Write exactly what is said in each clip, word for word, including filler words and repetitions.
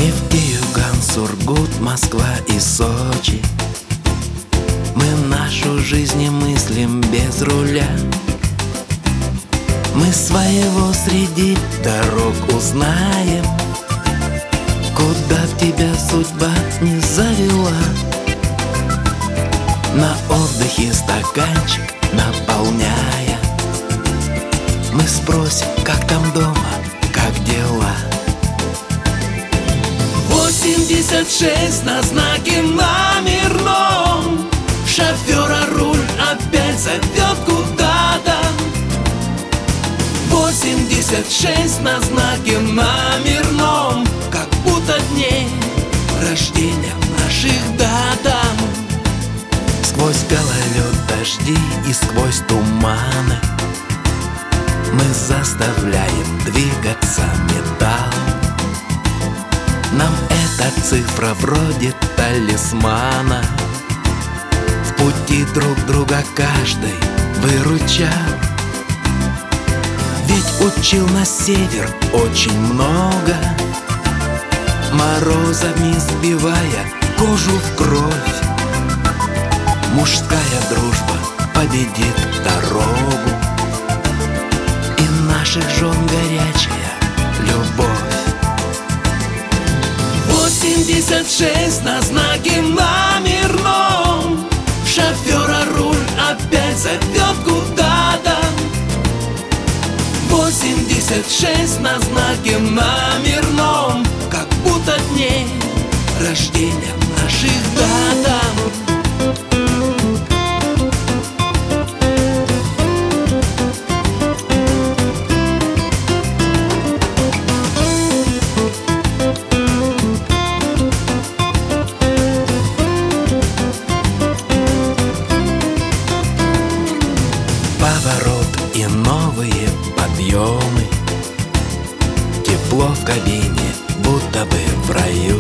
Нефтеюган, Сургут, Москва и Сочи. Мы нашу жизнь не мыслим без руля. Мы своего среди дорог узнаем, куда тебя судьба не завела. На отдыхе стаканчик наполняя, мы спросим, как там дома, как дела. Восемьдесят шесть на знаке номерном. Шофера руль опять зовет куда-то. Восемьдесят шесть на знаке номерном. Как будто дней рождения наших дата. Сквозь гололед, дожди и сквозь туманы мы заставляем двигаться металл. Нам эта цифра вроде талисмана. В пути друг друга каждый выручал. Ведь учил нас север очень много, морозами сбивая кожу в кровь. Мужская дружба победит дорогу, и наших жен горячая любовь. Восемьдесят шесть на знаке номерном. Шофера руль опять зовет куда-то. Восемьдесят шесть на знаке номерном. Как будто дней рождения наших дата. Поворот и новые подъемы. Тепло в кабине, будто бы в раю.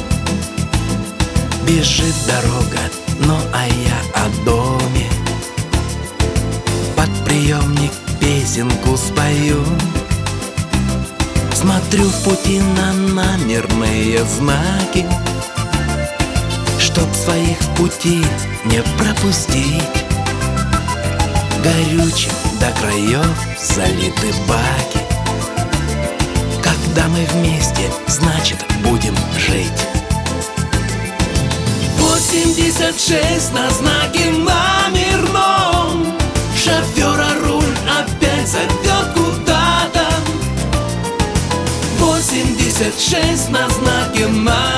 Бежит дорога, ну а я о доме. Под приемник песенку спою. Смотрю в пути на номерные знаки, чтоб своих в пути не пропустить. Горючим до краев залиты баки. Когда мы вместе, значит, будем жить. Восемьдесят шесть на знаке номерном. Шофера руль опять зовет куда-то. Восемьдесят шесть на знаке номерном.